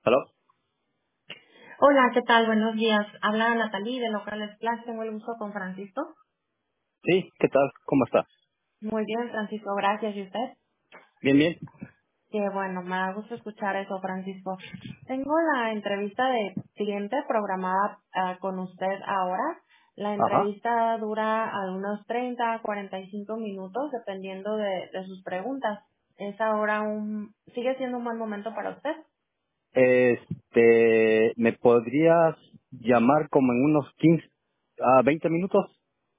¿Aló? Hola, ¿qué tal? Buenos días. Habla Natalie de Locales Plus. Tengo el gusto con Francisco. Sí, ¿qué tal? ¿Cómo está? Muy bien, Francisco. Gracias. ¿Y usted? Bien, bien. Qué bueno, me da gusto escuchar eso, Francisco. Tengo la entrevista de cliente programada con usted ahora. La Ajá. entrevista dura unos 30 a 45 minutos, dependiendo de sus preguntas. ¿Es ahora sigue siendo un buen momento para usted? ¿Me podrías llamar como en unos 15 a 20 minutos?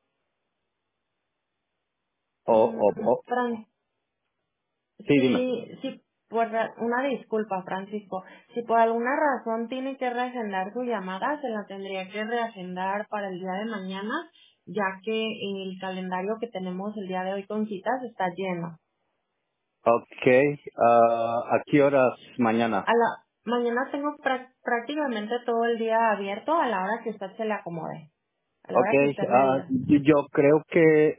O, Fran, sí, dime. Sí, sí, una disculpa, Francisco. Si por alguna razón tiene que reagendar su llamada, se la tendría que reagendar para el día de mañana, ya que el calendario que tenemos el día de hoy con citas está lleno. Ok, ¿a qué horas mañana? Mañana tengo prácticamente todo el día abierto a la hora que usted se le acomode, a la Ok, hora que usted me diga. yo creo que,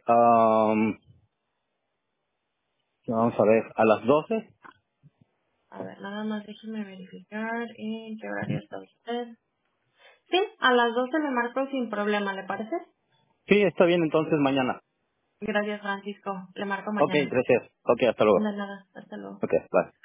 vamos a ver, a las 12. A ver, nada más déjeme verificar en qué horario está usted. Sí, a las 12 me marco sin problema, ¿le parece? Sí, está bien entonces mañana. Gracias, Francisco. Le marco Ok, mañana. gracias. Ok, hasta luego. De nada. Hasta luego. Ok, bye.